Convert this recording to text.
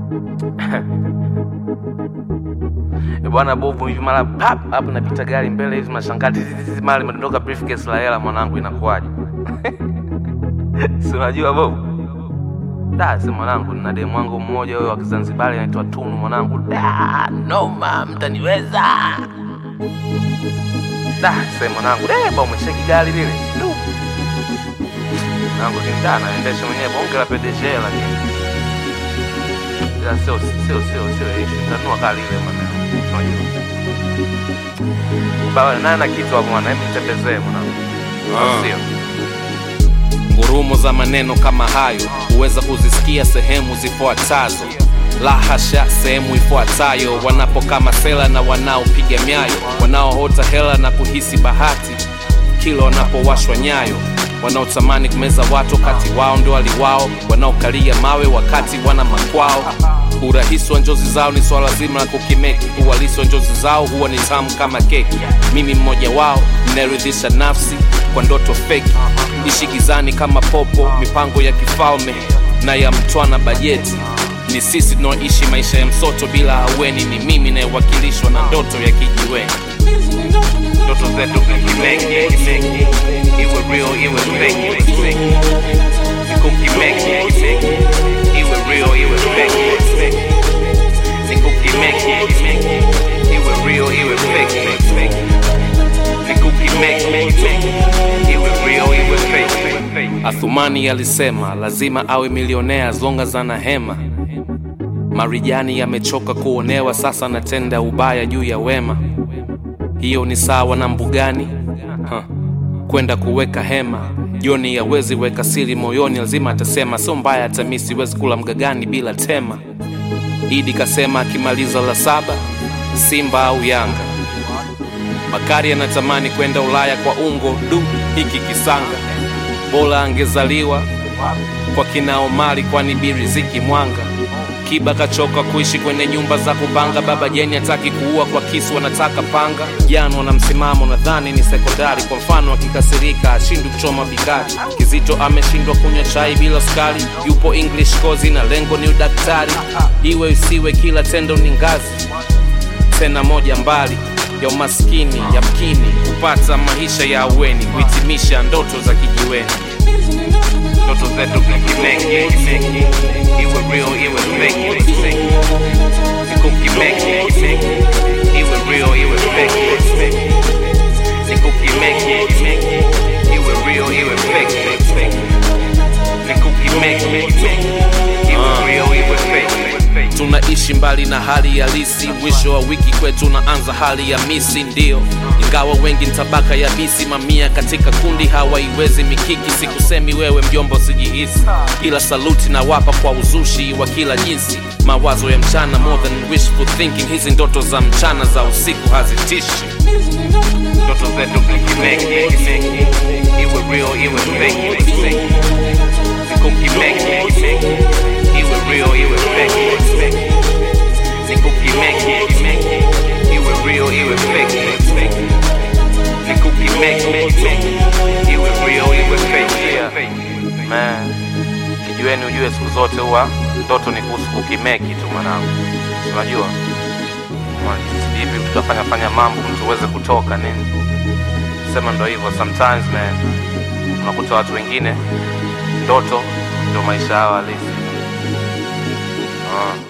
Bwana bovu hivi mara pap hapo napita gari mbele hivi mashangati mali madondoka briefcase la hela mwanangu inakuaje? Si unajua bovu? Si mwanangu nina demu wangu mmoja wewe wa Kizanzibari anaitwa Tunu mwanangu. Noma mtaniweza. Sema mwanangu, baba umeshaki gari lile. Mwanangu kindana naendesha mwenyewe bonge la PDG lakini. Sio issue. Tanua gari lile mwanangu. Baba nana kitu hapo mwana, hebu nitembezee mwanangu. Sio. Ngurumo za maneno kama hayo huweza kuzisikia sehemu zifuatazo. La hasha, sehemu ifuatayo wanapokaa masela na wanaopiga miayo, wanaoota hela na kuhisi bahati kila wanapowashwa nyayo, wanaotamani kumeza watu kati wao ndio waliwao, wanaokalia mawe wakati wana makwao. Urahisi wa njozi zao ni swala zima la kukimeki, uhalisi wa njozi zao huwa ni tamu kama keki. Mimi mmoja wao ninaridhisha nafsi kwa ndoto feki, ishi gizani kama popo, mipango ya kifalme na ya mtwana bajeti. Ni sisi tunaoishi maisha ya msoto bila aweni, ni mimi nayewakilishwa na ndoto ya kijiweni. Ndoto zetu kukimeki, iwe real, iwe fake. Sikukimeki, iwe real, iwe fake. Sikukimeki, iwe real, iwe fake. Sikukimeki, iwe real, iwe fake. Athumani alisema lazima awe milionea as long as ana hema. Marijani yamechoka kuonewa, sasa natenda ubaya juu ya wema. Hiyo ni sawa na mbugani kwenda kuweka hema. Joni hawezi weka siri moyoni, lazima atasema sio mbaya, hata mimi siwezi kula mgagani bila tema. Idi kasema akimaliza la 7 Simba au Yanga. Bakari anatamani kwenda Ulaya kwa ungo hiki kisanga. Bora angezaliwa kwa kina Omari kwani biriziki Mwanga. Kiba kachoka kuishi kwenye nyumba za kupanga. Baba Jeni hataki kuua kwa kisu, wanataka panga. Jano na msimamo nadhani ni sekondari. Kwa mfano akikasirika ashindwi kuchoma bikari. Kizito ameshindwa kunywa chai bila sukari. Yupo English kozi na lengo ni udaktari. Iwe usiwe kila tendo ni ngazi, tena moja mbali ya umaskini ya mkini, kupata maisha ya aweni, kuhitimisha ndoto za kijiweni. Ndoto zetu kukimeki, iwe real, iwe fake. Sikukimeki, iwe real, iwe fake. Sikukimeki, iwe real, iwe fake. Sikukimeki, iwe real, iwe fake. Tunaishi mbali na hali halisi, mwisho wa wiki kwetu naanza hali ya misi. Ndio ingawa wengi ntabaka ya bisi, mamia katika kundi hawaiwezi mikiki. Sikusemi wewe mjombo sijihisi, kila saluti na wapa kwa uzushi wa kila jinsi. Mawazo ya mchana more than wishful thinking, hizi ndoto za mchana za usiku hazitishi. Ndoto zetu kukimeki, iwe real, iwe fake. Sikukimeki, iwe real, iwe fake. Sikukimeki, iwe real, iwe fake. Sikukimeki, iwe real, iwe fake. Man, kijiweni ujue siku zote huwa ndoto ni kuhusu kukimeki tu mwanangu. Unajua? Hivi tutafanya mambo tuweze kutoka nini? Sema ndo hivyo sometimes man. Unakuta watu wengine ndoto ndio maisha yao halisi.